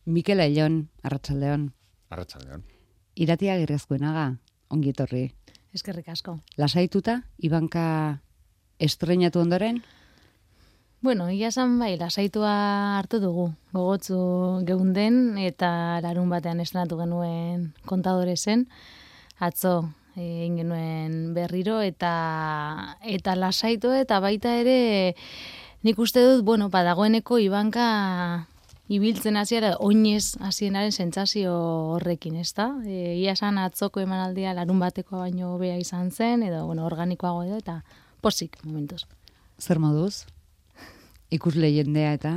Mikel Aillon, arratsaldeon. Arratsaldeon. Iratia Agirrezkoenaga, ongi etorri. Eskerrik asko. Lasaituta, Ibanka estreinatu ondoren? Bueno, ia esan bai, lasaitua hartu dugu. Gogotsu geunden eta larun batean estrenatu genuen Kontadore zen. Atzo egin genuen berriro eta lasaitu eta baita ere nik uste dut, bueno, dagoeneko Ibanka ibiltzen hasiera oinez hasienaren sentsazio horrekin, ezta? Ia esan atzoko emanaldia larun bateko baino hobea izan zen edo bueno, organikoago edo eta posik momentuz. Zer moduz? Ikusle jendea eta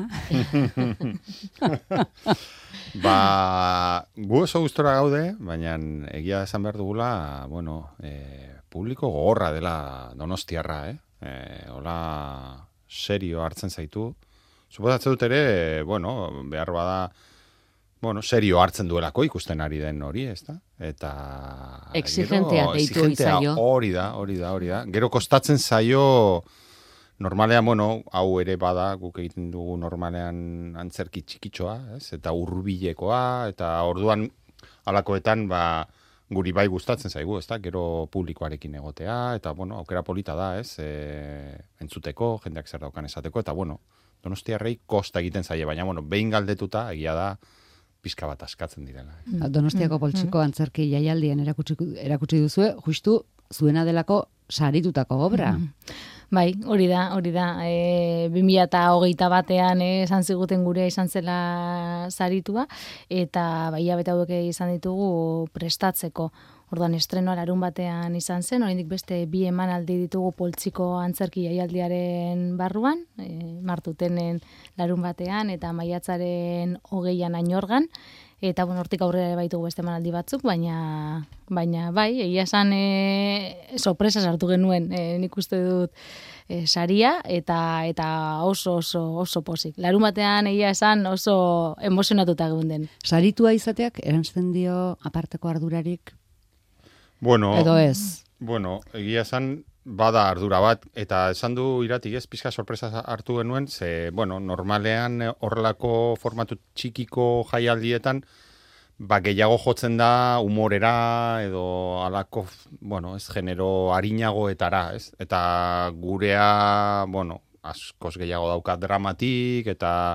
gu oso gustora gaude, baina egia esan behar dugula, bueno, publiko gogorra dela Donostiarra, hola serio hartzen zaitu. Suposatzen dut ere, bueno, behar bada, bueno, serio hartzen duelako ikusten ari den hori, ezta? Eta exigentea deitu izaio. Hori da. Gero kostatzen zaio normalean, bueno, hau ere bada, guk egiten dugu normalean antzerki txikitxoa, ez? Eta hurbilekoa, eta orduan halakoetan, guri bai gustatzen zaigu, ezta? Gero publikoarekin egotea, eta, bueno, aukera polita da, ez? Entzuteko, jendeak zer daukan esateko, eta, bueno, Donostiarrei kosta egiten zaie, baina, bueno, behin galdetuta, egia da, pizka bat askatzen direla. Donostiako poltsiko antzerki jaialdian erakutsi duzue, justu zuena delako saritutako obra. Bai, hori da. 2021ean esan ziguten gurea izan zela saritua, eta bai abeta hauek izan ditugu prestatzeko. Orduan estrenoa larun batean izan zen, oraindik beste 2 emanaldi ditugu poltsiko antzerki jaialdiaren barruan, martutenen larun batean eta maiatzaren 20an Añorgan, eta bueno, hortik aurrera baitugu beste emanaldi batzuk, baina bai, egia esan sorpresa sartu genuen, nik uste dut saria eta oso posik. Larun batean egia esan oso emozionatuta geunden. Saritua izateak erantzten dio aparteko ardurarik? Bueno, edo ez? Bueno, egia esan bada ardura bat, eta esan du Iratik ez, pizka sorpresa hartu genuen, ze, bueno, normalean horrelako formatu txikiko jaialdietan, gehiago jotzen da humorera edo alako, bueno, ez genero harinagoetara, ez? Eta gurea, bueno, askoz gehiago dauka dramatik, eta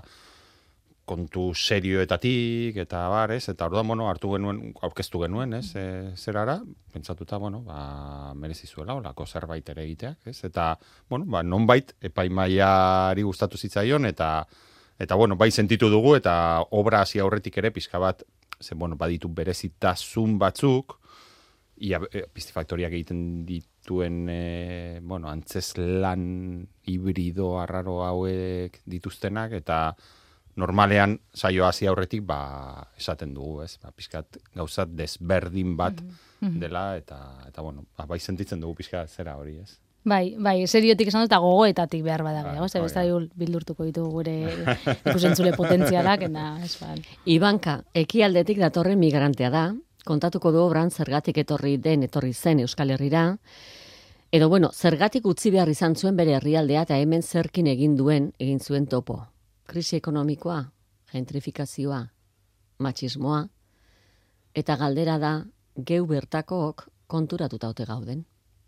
kontu serioetatik, eta bar, ez? Eta orduan, bueno, aurkeztu genuen, ez? Zerara, pentsatuta, bueno, merezi zuela, olako zerbait ere egiteak, ez? Eta, bueno, nonbait, epaimaiari gustatu zitzaion, eta bueno, bai sentitu dugu, eta obra hasi aurretik ere, pizka bat, bueno, baditu berezitasun batzuk, Pistifaktoriak egiten dituen, bueno, antzeslan hibrido arraro hauek dituztenak, eta normalean saio hasi aurretik esaten dugu, ez? Pizkat gauzat desberdin bat dela, eta bueno, bai sentitzen dugu pizkat zera hori, ez? Bai, seriotik esan dut eta gogoetatik behar badago, ze beste bildurtuko ditugu gure ikusentzule potentzialak, eta ez ban. Ibanka, ekialdetik datorren migrantea da, kontatuko du obran zergatik etorri zen Euskal Herrira, edo bueno, zergatik utzi behar izan zuen bere herrialdea eta hemen zerkin egin zuen topo. Krisi ekonomikoa, gentrifikazioa, matxismoa, eta galdera da, geu bertakook konturatuta ote gauden.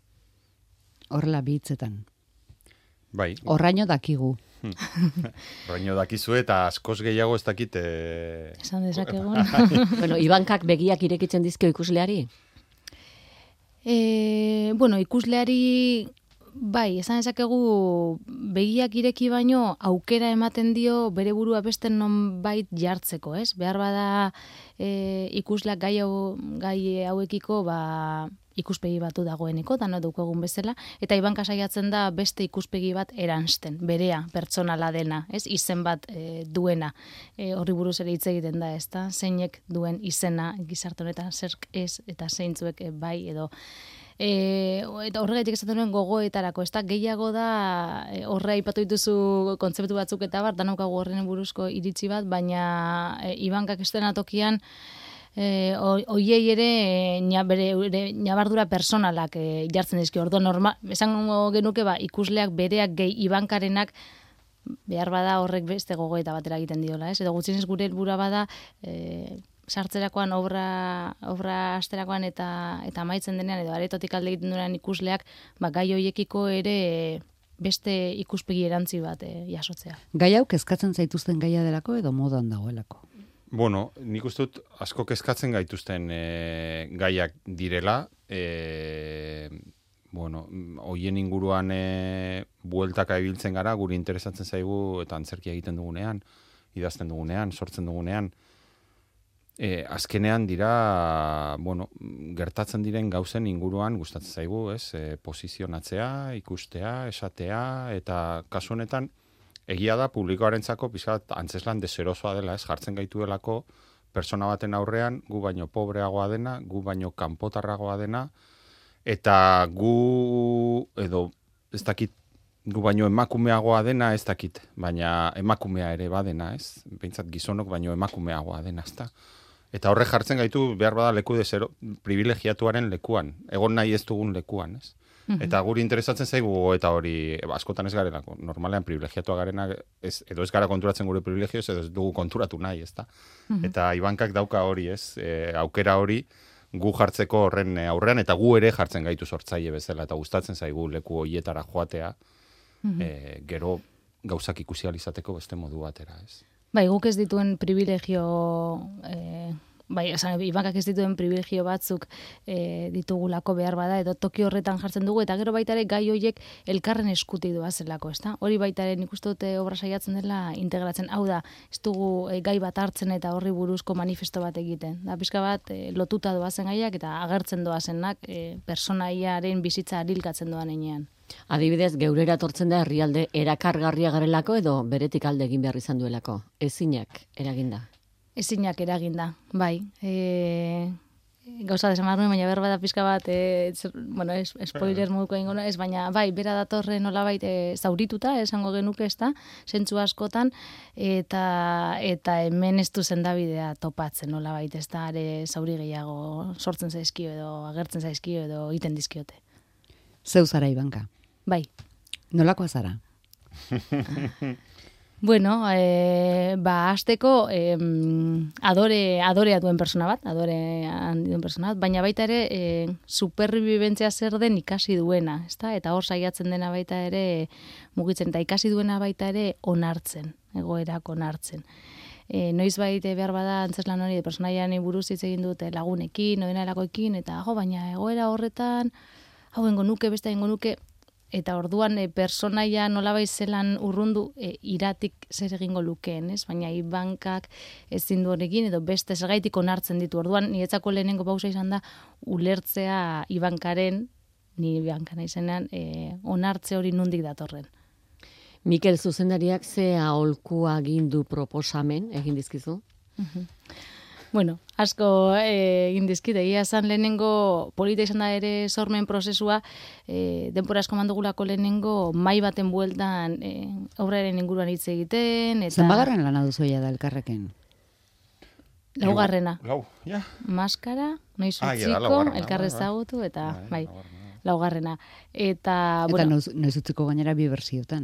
Horrela hitzetan. Bai. Horraino dakigu. Horraino dakizu eta askoz gehiago ez dakit... Esan dezakegun. Bueno, Ibankak begiak irekitzen dizkio ikusleari? Bueno, ikusleari... Bai, esan ezakegu begiak ireki baino aukera ematen dio bere burua beste nonbait jartzeko, ez? Behar bada ikusleak gai hauekiko ikuspegi batu dagoeneko, dano daukagun bezala, eta Ibanka saiatzen da beste ikuspegi bat eransten, berea, pertsonala dena, ez? Izen bat duena. Horri buruz ere hitz egiten da, ezta? Zeinek duen izena gizarte honetan zerk ez eta zeintzuek bai edo eta horregatik esaten duen gogoetarako, ez da gehiago da horre aipatu dituzu kontzeptu batzuk eta danaukagu horren buruzko iritzi bat, baina Ibankak estenatokian oiei ere nabardura personalak jartzen dizkio. Orduan esango genuke ikusleak bereak gehi Ibankarenak behar bada horrek beste gogoeta batera egiten diola, ez? Edo gutxienez gure helburua bada sartzerakoan obra asterakoan eta amaitzen denean edo aretotik alde egiten duenean ikusleak gai hoiekiko ere beste ikuspegi erantzi bat jasotzea. Gai hau kezkatzen zaituzten gaia delako edo modan dagoelako? Bueno, nik uste dut asko kezkatzen gaituzten gaiak direla, hoien inguruan bueltaka ibiltzen gara, guri interesatzen zaigu eta antzerkia egiten dugunean, idazten dugunean, sortzen dugunean. Azkenean dira, gertatzen diren gauzen inguruan gustatzen zaigu, ez? Posizionatzea, ikustea, esatea, eta kasu honetan, egia da publikoarentzako pixkat antzeslan deserosoa dela, ez? Jartzen gaituelako persona baten aurrean, gu baino pobreagoa dena, gu baino kanpotarragoa dena, eta gu, edo, ez dakit, gu baino emakumeagoa dena, ez dakit, baina emakumea ere badena, ez? Behintzat gizonok baino emakumeagoa dena, ez da? Eta horre jartzen gaitu behar bada leku desero, privilegiatuaren lekuan, egon nahi ez dugun lekuan, ez? Eta guri interesatzen zaigu eta hori askotan ez garelako. Normalean privilegiatua garena edo ez gara konturatzen gure privilegioz edo ez dugu konturatu nahi, ezta? Eta Ibankak dauka hori, ez? Aukera hori gu jartzeko horren aurrean eta gu ere jartzen gaitu sortzaile bezala eta gustatzen zaigu leku hoietara joatea. Gero gauzak ikusi ahal izateko beste modu batera, ez? Bai, guk ez dituen privilegio Ibankak ez dituen privilegio batzuk ditugulako behar bada, edo toki horretan jartzen dugu, eta gero baita ere gai horiek elkarren eskutik doazelako, ezta? Hori baita ere nik uste dute obra saiatzen dela integratzen. Hau da, ez dugu gai bat hartzen eta horri buruzko manifesto bat egiten. Da, pixka bat lotuta doazen gaiak eta agertzen doazenak personaiaren bizitza arilkatzen doan enean. Adibidez, geurera etortzen da herrialde erakargarria garelako edo beretik alde egin behar izan duelako? Ezinak eraginda? Ezinak eraginda, bai. Gauza desamar nuen, baina berba da pixka bat, spoiler moduko egingo ez, baina bai, bera datorre nolabait zaurituta, esango genuke ez da, zentzu askotan, eta hemen ez du zendabidea topatzen nolabait, ez da, are zauri gehiago sortzen zaizkio edo agertzen zaizkio edo egiten dizkiote. Zeu zara, Ibanka? Bai. Nolakoa zara? Bueno, hasteko adorea duen persona bat, baina baita ere superbibentzia zer den ikasi duena, ezta? Eta hor saiatzen dena baita ere mugitzen, eta ikasi duena baita ere onartzen, egoerak onartzen. Noiz baita behar bada antzeslan hori personaian buruz hitz egin dute lagunekin, nodenalakoekin, eta baina egoera horretan, hau engo nuke, beste engo nuke, eta orduan personaia nolabait zelan urrundu iratik zer egingo lukeen, ez? Baina Ibankak ezin du horrekin edo beste zergaitik onartzen ditu. Orduan niretzako lehenengo pausa izan da ulertzea Ibankaren, ni Ibanka naizenean, onartze hori nondik datorren. Mikel, zuzendariak ze aholkua gindu proposamen egin dizkizu? Bueno, asko egin dizkit, egia esan lehenengo polita izan da ere sormen prozesua, denbora asko mandugulako lehenengo mai baten bueltan obraren inguruan hitz egiten. Zenbagarren lana duzuia da elkarreken? Laugarrena. Ja. Maskara, noiz utziko, elkarre ezagutu, eta bai, laugarrena. Eta noiz utziko gainera bi bersiotan.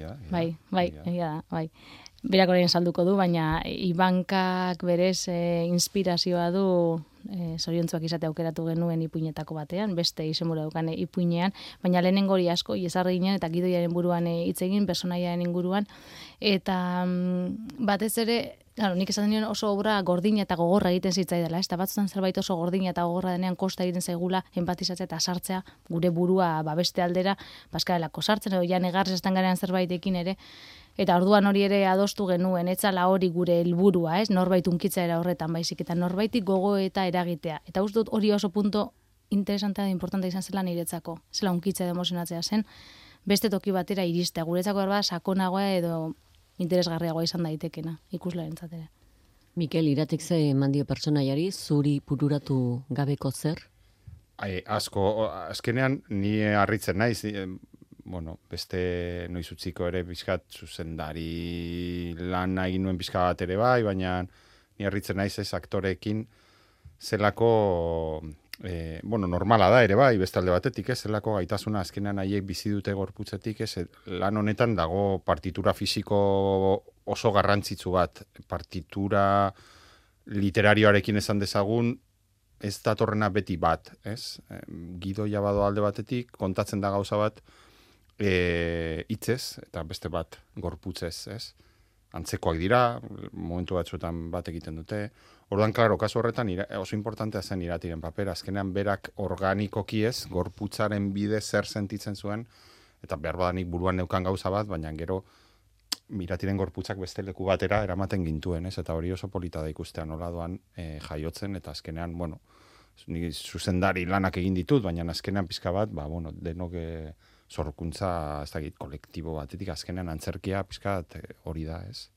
Bai. Berak orain salduko du, baina Ibankak berez inspirazioa du zoriontzuak izate aukeratu genuen ipuinetako batean, beste izenburu daukan ipuinean, baina lehenengo hori asko iezarri ginen eta gidoiaren buruan hitz egin, personaiaren inguruan, eta batez ere, claro, nik esaten nion oso obra gordina eta gogorra egiten zitzaidala, ez da batzutan zerbait oso gordina eta gogorra denean kosta egiten zaigula empatizatzea eta sartzea gure burua beste aldera, paskarelako sartzen, edo ja negarrez estan garean zerbaitekin ere, eta orduan hori ere adostu genuen, etzala hori gure helburua, ez? Norbait unkitza era horretan baizik, eta norbaitik gogo eta eragitea. Eta uste dut hori oso punto interesantea da importantea izan zela niretzako. Zela unkitza edo emozionatzea zen, beste toki batera iristea. Guretzako erba sakonagoa edo interesgarriagoa izan daitekena, ikuslearentzat ere. Mikel, iratik ze emandio pertsonaiari zuri bururatu gabeko zer? Asko, azkenean ni harritzen naiz, beste noiz utziko ere pixkat zuzendari lan egin nuen pixka bat ere bai, baina ni harritzen naiz ez aktoreekin zelako bueno, normala da ere bai, bestalde batetik, ez, zelako gaitasuna azkenean haiek bizi dute gorputzetik, ez, lan honetan dago partitura fisiko oso garrantzitsu bat, partitura literarioarekin esan dezagun, ez datorrena beti bat, ez, gidoia bado alde batetik, kontatzen da gauza bat, hitzez, eta beste bat gorputzez, ez, antzekoak dira, momentu batzuetan bat egiten dute. Orduan, klaro, kasu horretan oso importantea zen Iratiren papera. Azkenean berak organikoki ez, gorputzaren bidez zer sentitzen zuen, eta behar badanik buruan neukan gauza bat, baina gero Iratiren gorputzak beste leku batera eramaten gintuen, ez? Eta hori oso polita da ikustea nola doan jaiotzen, eta azkenean, bueno, ni zuzendari lanak egin ditut, baina azkenean pizka bat, bueno, denok zorkuntza, ez dakit, kolektibo batetik, azkenean antzerkia pizkat hori da, ez?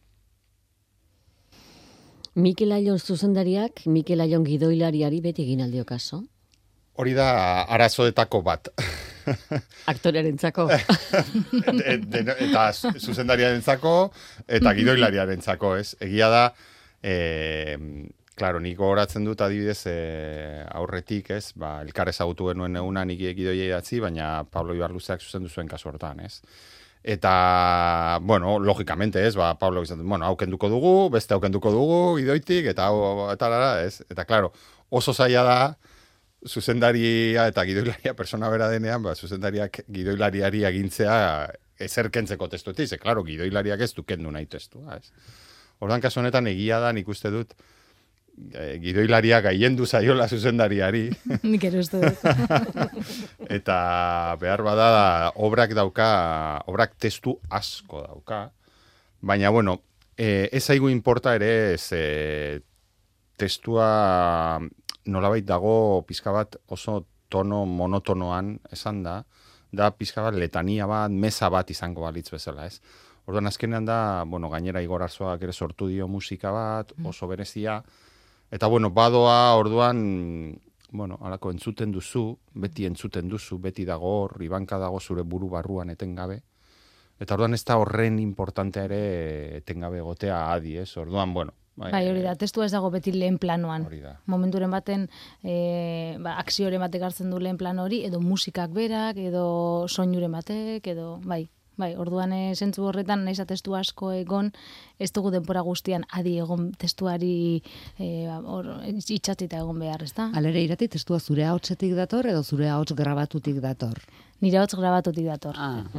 Mikel Aion zuzendariak, Mikel Aion gidoilariari beti egin aldio kaso? Hori da arazoetako bat. Aktorearentzako. Eta zuzendariarentzako, eta gidoilariarentzako, ez? Egia da, claro, nik gogoratzen dut adibidez aurretik, ez? Elkar ezagutu genuen eguna nik gidoia idatzi, baina Pablo Ibarluzeak zuzendu zuen kasu hortan, ez? Eta, bueno, logikamente, ez? Pablo izan, bueno, hau kenduko dugu, beste hau kenduko dugu, gidoitik, eta hau, eta lara, ez? Eta, claro, oso zaila da, zuzendaria eta gidoilaria persona bera denean, zuzendariak gidoilariari agintzea ezer kentzeko testuetik, ze, claro, gidoilariak ez du kendu nahi testua, ez? Ordan kasu honetan egia da, nik uste dut, gidoilaria gaiendu zaiola zuzendariari. Nik ere uste dut. Eta behar bada obrak testu asko dauka, baina, bueno, ez zaigu inporta ere, testua nolabait dago pizka bat oso tono monotonoan esan da pizka bat letania bat, meza bat izango balitz bezala, ez? Orduan azkenean da, bueno, gainera Igor Arzuagak ere sortu dio musika bat, oso berezia, eta, bueno, badoa, orduan, bueno, alako entzuten duzu, beti dago hor, ibanka dago zure buru barruan etengabe, eta orduan ez da horren importantea ere etengabe egotea adi, ez? Orduan, bueno, Bai, hori da, testua ez dago beti lehen planoan. Momenturen baten, akzioren batek hartzen du lehen plano hori, edo musikak berak, edo soinuren batek, edo, bai, orduan zentzu horretan, nahiz testu asko egon, ez dugu denpora guztian adi egon testuari itxatita egon behar, ez da? Alere Irati, testua zure ahotsetik dator, edo zure ahots grabatutik dator? Nire ahots grabatutik dator.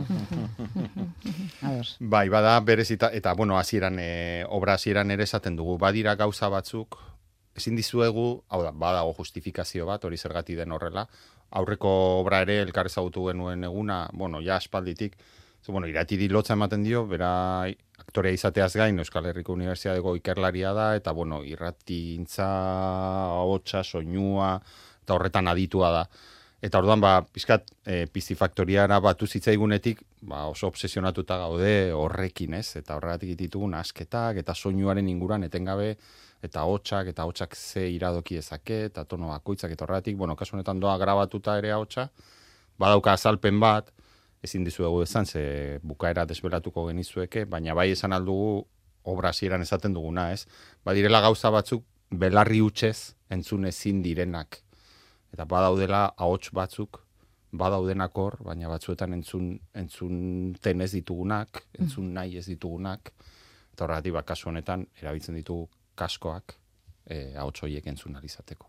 Bai, bada berezita, eta, bueno, obra hasieran ere esaten dugu, badira gauza batzuk, ezin dizuegu, hau da, badago justifikazio bat, hori zergati den horrela, aurreko obra ere elkar ezagutu genuen eguna, bueno, ja aspalditik, bueno, Iratiri lotza ematen dio, bera aktorea izateaz gain, Euskal Herriko Unibertsitateko ikerlaria da, eta, bueno, irratintza, ahotsa, soinua, eta horretan aditua da. Eta orduan, pizkat, Piztifaktoriara batu zitzaigunetik, oso obsesionatuta gaude horrekin, ez? Eta horregatik ditugun asketak, eta soinuaren inguran etengabe, eta hotsak ze iradoki ezake, eta tono bakoitzak, eta horregatik, bueno, kasu honetan doa grabatuta ere ahotsa, badauka azalpen bat, ezin dizuegu esan, ze bukaera desbelatuko genizueke, baina bai esan aldugu obra hasieran esaten duguna, ez? Badirela gauza batzuk belarri hutsez entzun ezin direnak. Eta badaudela ahots batzuk, badaudenak hor, baina batzuetan entzunten ez ditugunak, entzun nahi ez ditugunak, eta horregatik kasu honetan erabiltzen ditugu kaskoak ahots horiek entzun alizateko.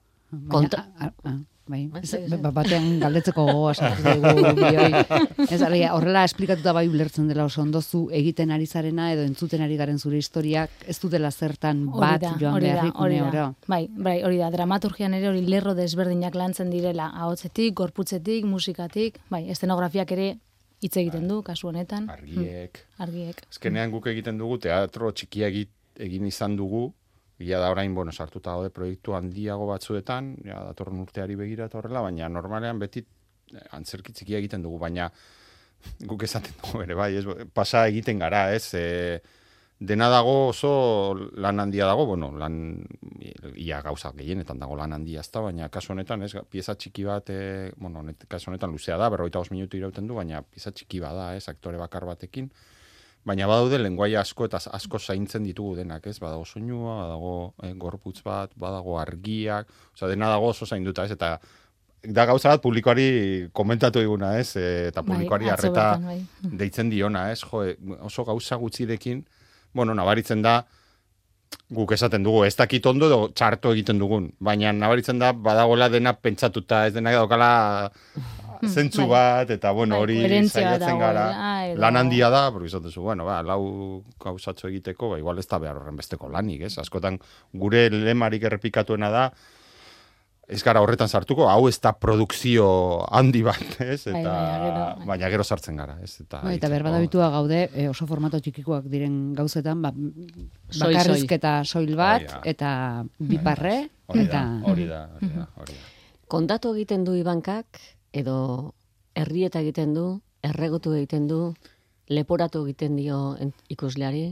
Batean galdetzeko gogoa sartu dugu bioi. Horrela esplikatuta bai ulertzen dela oso ondozu egiten ari zarena edo entzuten ari garen zure historiak ez dutela zertan bat joan beharrik une oro. Bai, hori da, dramaturgian ere hori lerro desberdinak lantzen direla, ahotsetik, gorputzetik, musikatik, bai, eszenografiak ere hitz egiten du, kasu honetan. Argiek. Azkenean guk egiten dugu, teatro txikia egin izan dugu, ia da orain, bueno, sartuta gaude proiektu handiago batzuetan, ja, datorren urteari begira eta horrela, baina normalean beti antzerki txikia egiten dugu, baina guk esaten dugu ere, bai, pasa egiten gara, ez, dena dago oso lan handia dago, bueno, ia gauza gehienetan dago lan handia ezta, baina kasu honetan, ez, pieza txiki bat, kasu honetan luzea da, 45 minutu irauten du, baina pieza txiki bat da, ez, aktore bakar batekin, baina badaude lenguaia asko eta asko zaintzen ditugu denak, ez? Badago soinua, badago gorputz bat, badago argiak, dena dago oso zainduta, ez? Eta da gauza bat publikoari komentatu diguna, ez? Eta publikoari arreta deitzen diona, ez? Jo, oso gauza gutxirekin, nabaritzen da, guk esaten dugu, ez dakit ondo edo txarto egiten dugun, baina nabaritzen da, badagola dena pentsatuta, ez dena daukala zentzu bat, eta hori saiatzen gara, lan handia da, porque izan duzu, lau gauzatxo egiteko, igual ez da behar horren besteko lanik, ez? Askotan gure lemarik errepikatuena da, ez gara horretan sartuko, hau ez da produkzio handi bat, ez? Baina gero sartzen gara, ez? Eta berbadabitua gaude, oso formato txikikoak diren gauzetan, bakarrizketa soil bat, eta biparre, eta... Hori da. Kontatu egiten du Ibankak, edo herrieta egiten du, erregutu egiten du, leporatu egiten dio ikusleari?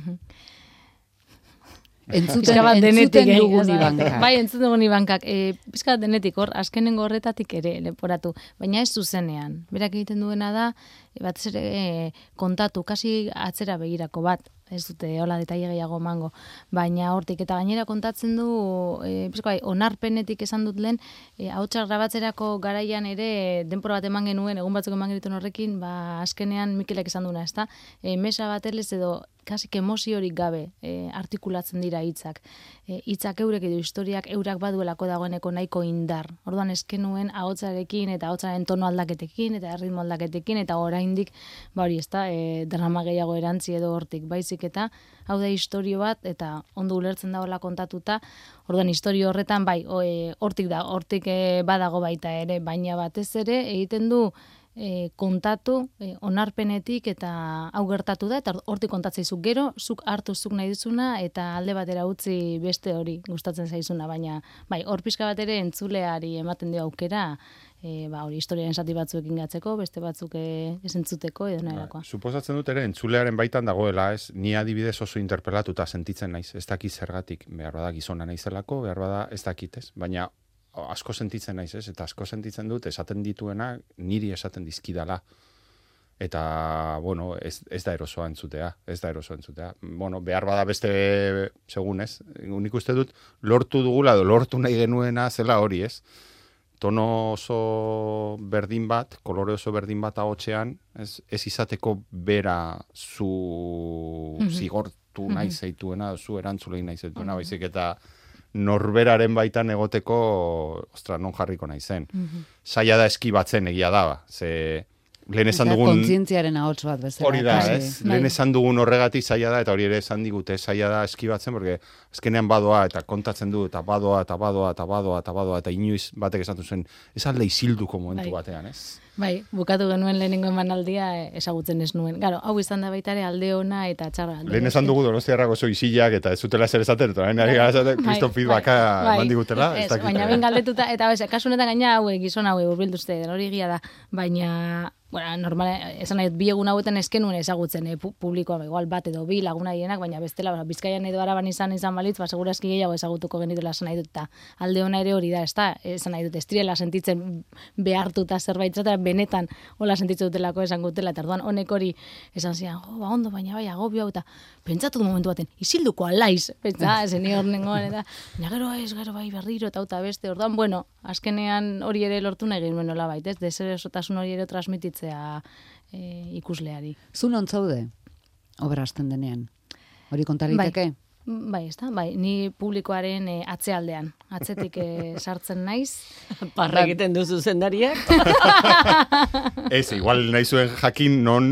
Entzuten dugun Ibankak. Bai, entzuten dugun Ibankak. Pizkat denetik hor, azkenengo horretatik ere leporatu. Baina ez zuzenean. Berak egiten duena da, batez ere kontatu, kasi atzera begirako bat. Ez dute, hola, detaile gehiago mango. Baina hortik, eta gainera kontatzen du, onarpenetik esan dut lehen, hautsak grabatzerako garaian ere, denpora bat eman genuen, egun batzuk eman genituen horrekin, azkenean Mikelek esan duena, ezta? Mesa bat elez edo, kasik emoziorik gabe artikulatzen dira hitzak. Hitzak eurek edo historiak eurak baduelako dagoeneko nahiko indar. Orduan eskenuen ahotsarekin eta ahotsaren tono aldaketekin eta erritmo aldaketekin eta oraindik hori ezta drama gehiago erantzi edo hortik baizik eta hau da istorio bat eta ondo ulertzen dagoela kontatuta. Orduan istorio horretan bai hortik badago baita ere, baina batez ere egiten du kontatu onarpenetik eta hau gertatu da eta hortik kontatzeizu gero zuk hartu zuk nahi duzuna eta alde batera utzi beste hori gustatzen zaizuna, baina bai hor pixka bat ere entzuleari ematen dio aukera hori historiaren zati batzuekin gatzeko, beste batzuk ez entzuteko edo naherakoa. Suposatzen dut ere entzulearen baitan dagoela, ez? Ni adibidez oso interpelatuta sentitzen naiz, ez dakit zergatik, behar bada gizona naizelako, behar bada ez dakit, ez? Baina asko sentitzen naiz, ez? Eta asko sentitzen dut, esaten dituena, niri esaten dizkidala. Eta, ez da erosoa entzutea, behar bada beste, segun, ez? Nik uste dut, lortu dugula, lortu nahi genuena zela hori, ez? Tono oso berdin bat, kolore oso berdin bat ahotsean, ez izateko bera zu zigortu nahi zaituena, zu erantzulei nahi zaituena, baizik eta norberaren baitan egoteko, non jarriko nahi zen. Zaila da eskibatzen egia da, ze lehen esan dugun... Kontzientziaren ahots bat bezala. Hori da, ez? Lehen esan dugun horregatik zaila da, eta hori ere esan digute zaila da eskibatzen, porque azkenean badoa, eta kontatzen du, eta badoa, eta inoiz batek esan zen, ez alde isilduko momentu batean, ez? Bai, bukatu genuen lehenengo emanaldia ezagutzen ez nuen. Garo, hau izan da baita ere alde ona eta txarra. Lehen esan dugu Donostiarrak oso isilak eta ez zutela zer esaten, eta lehen ari gara esaten, Kriston feedbacka eman digutela. Baina ben galdetuta, eta kasu honetan gaina gizon hauek urbilduzte, hori egia da, baina... normal, esan nahi, bi egun hauetan eskenuen ezagutzen publikoa, igual bat edo bi laguna hienak, baina bestela, Bizkaian edo Araban izan balitz, segurazki gehiago ezagutuko genitela esan nahi dut, eta alde ona ere hori da, esan nahi dut, estriela sentitzen behartuta zerbait, eta benetan hola sentitzen dutelako esan gutela, eta orduan honek hori esan zian, ondo, baina bai, agobio hau, eta pentsatu du momentu baten, isilduko alaiz, pentsa, zeni hor nengoen, eta gero bai berriro, eta beste, orduan, azkenean hori ere lortu nahi genuen nola bait, ez, deserosotasun hori ere transmititzen ikusleari. Zu non zaude, obra hasten denean? Hori kontaliteke? Bai, ez da, ni publikoaren atzealdean. Atzetik sartzen naiz. Parra egiten duzu zendariak? Ez, igual nahi zuen jakin non...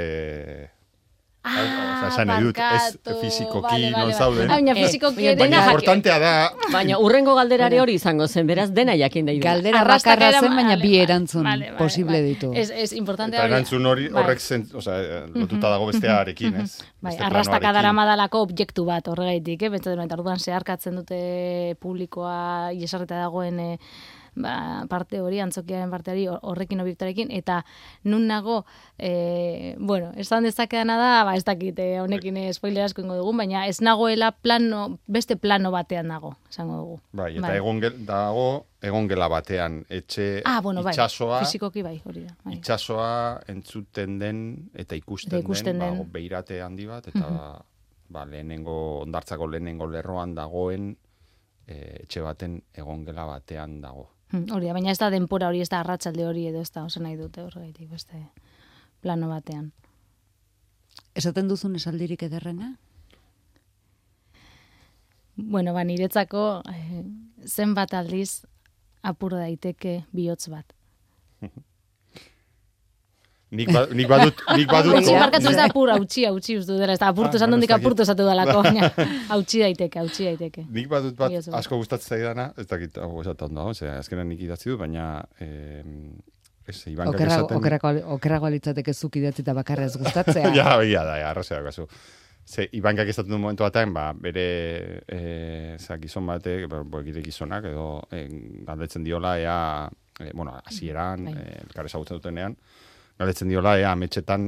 fizikoki non zauden. Baina importantea da... Baina urrengo galderare hori izango zen, beraz dena jakin da. Galdera bakarra zen, baina bi erantzun posible ditu. Ez importantea hori. Eta erantzun horrek lotuta dago bestearekin, ez? Arrastaka daramadalako objektu bat horregaitik, bentsatu duen, orduan zeharkatzen dute publikoa iesarrita dagoen parte hori, antzokiaren parte hori, horrekin obiektorekin, eta nun nago, esan dezakedana da, ez dakit, honekin spoiler asko ingo dugun, baina ez nagoela beste plano batean nago, esango dugu. Bai, eta egongela batean, itxasoa, fisikoki bai, hori da. Bai. Itxasoa entzuten den, eta ikusten den, beirate handi bat, eta lehenengo, ondartzako lehenengo lerroan dagoen, etxe baten egongela batean dago. Hori da, baina ez da denpora hori, ez da arratsalde hori edo, ez da, oso nahi dute horregaitik, beste plano batean. Esaten duzun esaldirik ederrena? Bueno, niretzako zenbat aldiz apur daiteke bihotz bat. Nik badut... Markatu ez da apur, hautsi ustu dela, ez da apurtu esan dondik apurtu esatu dalako, baina hautsi daiteke. Nik badut bat asko gustatzen zaidana, ez dakit hau esaten da, azkenan nik idatzi du, baina... Okerrago alitzateke zuk idatzi eta bakarra ez gustatzea. Ja, arrazea gazu. Ibankak esaten du momentu batean, bere gizon batek, gire gizonak, edo galdetzen diola, hasieran, elkar ezagutzen dutenean, galdetzen diola, ametxetan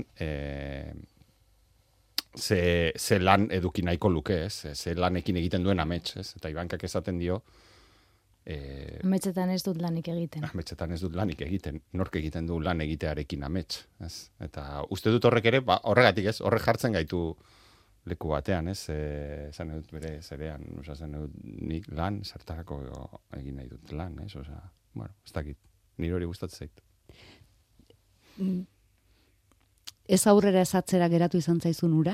ze lan eduki nahiko luke, ze lanekin egiten duen amets, eta Ibankak esaten dio, ametxetan ez dut lanik egiten. Ametxetan ez dut lanik egiten, nork egiten du lan egitearekin amets, eta uste dut horrek ere, horregatik horrek jartzen gaitu leku batean, esan dut bere zerean, esan dut nik lan, zertarako egin nahi dut lan, ez dakit, nire hori gustatzen zait. Ez aurrera ez atzera geratu izan zaizun ura?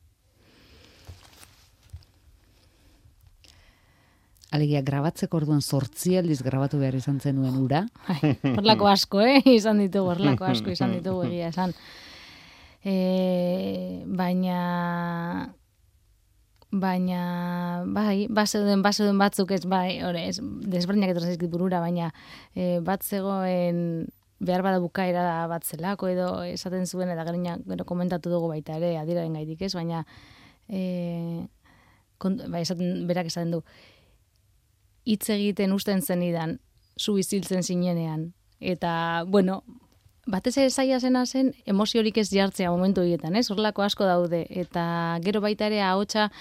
Alegia, grabatzeko orduan 8 aldiz grabatu behar izan zenuen ura? Horlako asko, izan ditugu, egia esan. Baina, bazeuden batzuk ez, desberdinak etorri zaizkit burura, baina bat zegoen behar bada bukaera bat zelako edo esaten zuen, eta gero komentatu dugu baita ere, adiraren gaitik ez, baina berak esaten du, hitz egiten usten zenidan, zu iziltzen zinenean, eta, batez ere zaila zena zen, emoziorik ez jartzea momentu egiten, ez? Horrelako asko daude, eta gero baita ere ahotsa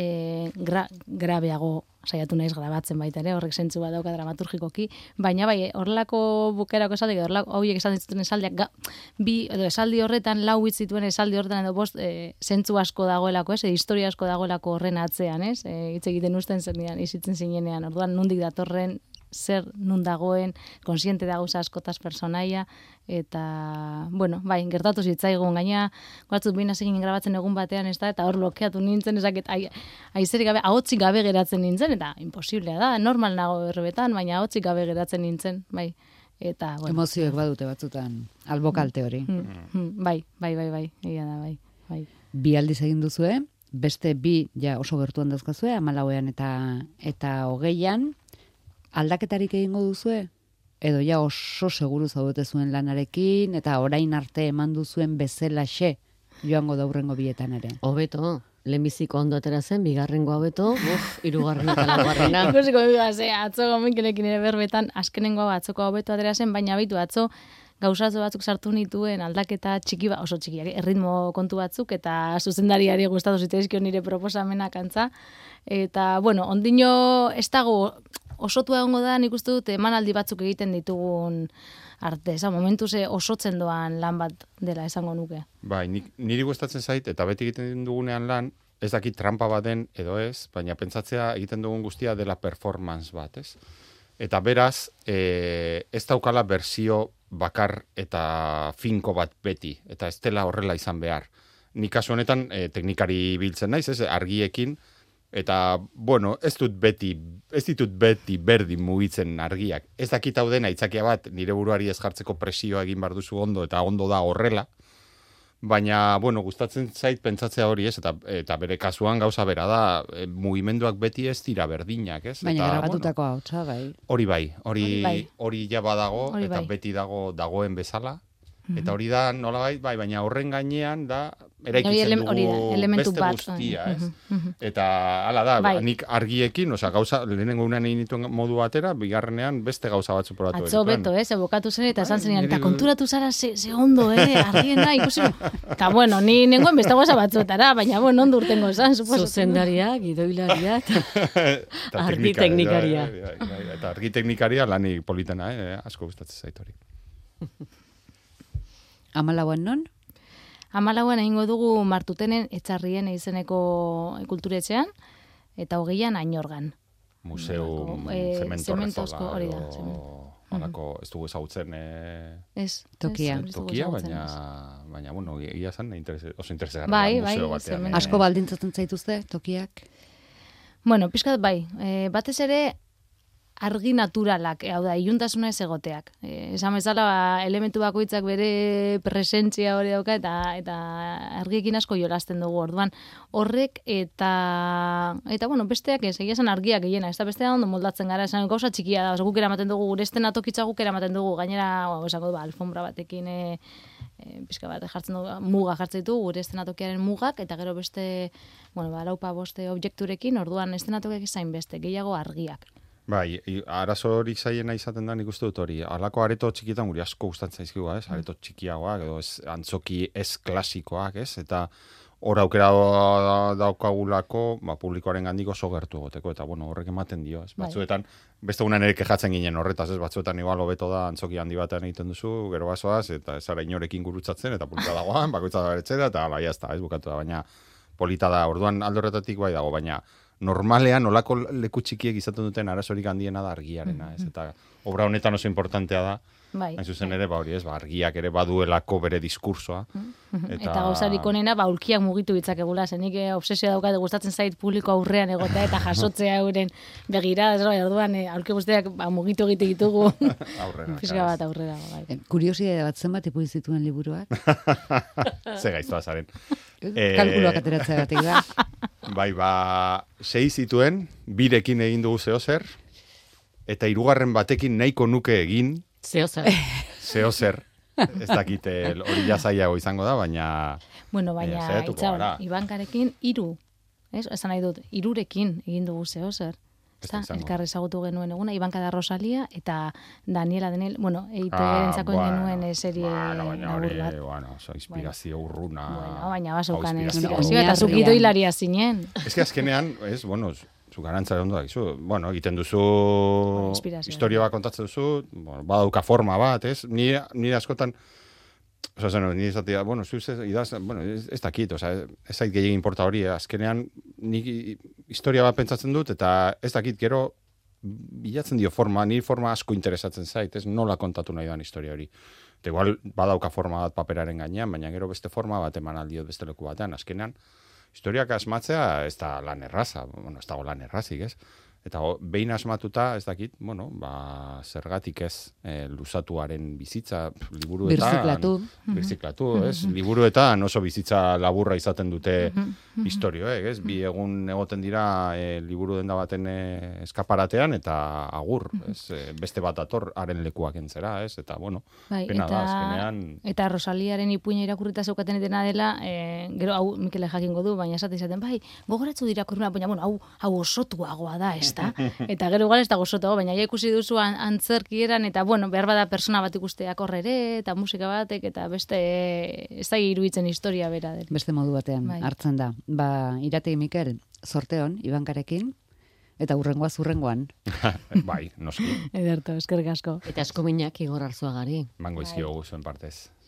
grabeago saiatu naiz grabatzen baita ere, horrek zentzu bat dauka dramaturgikoki, baina horrelako bukerako esaldiak, horrelako hauiek esan dituzten esaldiak, esaldi horretan, 4 hitz zituen esaldi horretan edo 5 zentzu asko dagoelako, historia asko dagoelako horren atzean, ez? Hitz egiten usten zenidan, izitzen zinenean, orduan nondik datorren, zer nun dagoen, konsiente da gauza askotaz personaia, eta, gertatu zitzaigun, gaina, goratzut behin hasi ginen grabatzen egun batean, ez da, eta hor blokeatu nintzen, ezaket, aizerik gabe, ahotzik gabe geratzen nintzen, eta imposiblea da, normal nago errebetan, baina ahotzik gabe geratzen nintzen, bai. Eta, emozioek badute batzutan, albokalte hori. Bai, egia da, bai. 2 aldiz egin duzue, beste 2 ja oso gertuan dauzkazue, 14 eta 20an, aldaketarik egingo duzue? Edo ja oso seguru zaudete zuen lanarekin, eta orain arte eman duzuen bezalaxe joango da hurrengo bietan ere. Hobeto, lehenbiziko ondo atera zen, bigarrengo hobeto, hirugarrena eta laugarrena. Ikusiko atzo gomenkinekin ere berbetan, azkenengo atzoko hobeto atera zen, baina baitu atzo gauzatzo batzuk sartu nituen aldaketa oso txikiak, erritmo kontu batzuk, eta zuzendariari gustatu zitzaizkion nire proposamenak antza. Eta, ondino ez dago osotua egongo da, nik uste dut emanaldi batzuk egiten ditugun arte, momentu osotzen doan lan bat dela esango nuke. Bai, niri gustatzen zait, eta beti egiten dugunean lan, ez dakit trampa baden edo ez, baina pentsatzea egiten dugun guztia dela performance bat, ez? Eta beraz, ez daukala berzio bakar eta finko bat beti, eta ez dela horrela izan behar. Nik kasu honetan, teknikari biltzen naiz, ez, argiekin, eta, ez ditut beti berdin mugitzen argiak. Ez dakit hau dena aitzakia bat, nire buruari ez jartzeko presioa egin behar duzu ondo, eta ondo da horrela. Baina, gustatzen zait pentsatzea hori, ez? Eta bere kasuan gauza bera da, mugimenduak beti ez dira berdinak, ez? Baina grabatutako hautsa, bai. Hori bai, hori ja badago, eta beti dagoen bezala. Eta hori da nolabait, bai, baina horren gainean da eraikitzen dugu beste guztia, ez? Eta hala da, nik argiekin, gauza, lehenengo unean egin dituen modu batera, bigarrenean beste gauza batzu probatu. Atzo beto, bokatu zen eta esan zenean, eta konturatu zara ze ondo, argiena, ikusi. Eta bueno, ni nengoen beste gauza batzuetara, baina bueno, ondo urtengo esan, suposo. Zuzendaria, gidoilaria, argiteknikaria. Eta argiteknikaria lanik politena, asko gustatzen zait hori. 14 non? 14 egingo dugu Martutenen Etxarrien izeneko kulturetxean, eta 20an Ainorgan. Museu zementozko hori da. Halako, ez dugu ezagutzen tokia, baina, bueno, egia zen oso interesgarria museo batean. Asko baldintzatzen zaituzte tokiak? Bueno, pixkat bai, batez ere argi naturalak, hau da, iluntasuna ez egoteak. Esan bezala, elementu bakoitzak bere presentzia hori dauka, eta argiekin asko jolasten dugu orduan. Horrek, eta bueno, besteak ez, egia esan argiak gehiena, ez da bestea ondo moldatzen gara, esan gauza txikia da, guk eramaten dugu, gure estenatokitza guk eramaten dugu, gainera, esango alfombra batekin, pixka bat jartzen dugu, muga jartzen ditugu, gure estenatokiaren mugak, eta gero beste, bueno, laupa boste objekturekin, orduan estenatokiak izain beste, gehiago argiak. Bai, arazo hori zaiena izaten da nik uste dut hori. Halako areto txikietan guri asko gustatzen zaizkigu, ez? Areto txikiagoak edo antzoki ez klasikoak, ez? Eta hor aukera daukagulako, publikoaren gandik oso gertu egoteko, eta bueno, horrek ematen dio, ez? Batzuetan, beste unan ere kejatzen ginen horretaz, ez? Batzuetan igual hobeto da antzoki handi batean egiten duzu, gero basoaz, eta ez ara inorekin gurutzatzen, eta polita dagoan, bakoitza da beretzera, eta bai, ez bukatu da, baina polita da, orduan aldorretatik bai dago, baina normalean olako leku txikiek izaten duten arazorik handiena da argiarena, ez? Eta obra honetan oso importantea da, hain zuzen ere, hori ez, argiak ere baduelako bere diskursoa. Eta gauzarik onena, ulkiak mugitu ditzakegula, zenik obsesioa daukate gustatzen zait publiko aurrean egotea eta jasotzea euren begira, orduan aulki guztiak mugitu egite ditugu. Fiska bat aurrera. Kuriosidade bat zenbat ipuin zituen liburuak? Ze gaiztoa zaren. Kalkuloak ateratzea batik da. Bai, 6 zituen, 2rekin egin dugu zeozer, eta 3. batekin nahiko nuke egin zeozer. Ez dakit hori jazaiago izango da, baina... Bueno, baina, Ibankarekin 3, esan nahi dut, 3rekin egin dugu zeozer. Elkarri ezagutu genuen eguna, Ibanka da Rosalia eta Daniela Denel, bueno, EITB-rentzako genuen serie nabur bat. Bueno, inspirazio urruna. Baina basaukan inspirazio, eta zukido hilaria zinen. Ez que azkenean, bueno, zu garantzare ondo dakizu, bueno, egiten duzu, historia bat kontatzen duzu, badauka forma bat, ez? Ni askotan, ni esatea, bueno, ez dakit, ez zait gehiagin importa hori, azkenean nik historia bat pentsatzen dut, eta ez dakit, gero bilatzen dio forma, ni forma asko interesatzen zait, ez nola kontatu nahi dan historia hori. Eta igual badauka forma bat paperaren gainean, baina gero beste forma bat eman aldiot beste leku batean, azkenean historiak asmatzea ez da lan erraza, bueno, ez dago lan errazik, ez? Eta behin asmatuta, ez dakit, bueno, zergatik ez luzatuaren bizitza, liburuetan... Birziklatu, ez? Liburuetan oso bizitza laburra izaten dute historioek, ez? 2 egun egoten dira liburu denda baten eskaparatean, eta agur, ez? Beste bat ator haren lekuak entzera, ez? Eta, bueno, pena da, azkenean... Eta Rosaliaren ipuina irakurrita zeukaten etena dela, gero hau Mikele jakingo du, baina esaten, bai, gogoratzu dirakurruna, baina, bueno, hau osotuagoa da, ez? Eta gero igual ez da gozotago, baina ja ikusi duzu antzerkieran, eta bueno, behar bada persona bat ikusteak horrere, eta musika batek, eta beste ez da iruditzen historia bera. Beste modu batean hartzen da. Irategi Mikel, zorteon, Ibankarekin, eta urrengoan. Bai, noski. Ederto, eskerrik asko. Eta asko minak Igor Arzuagari. Mango izkio guzuen partez.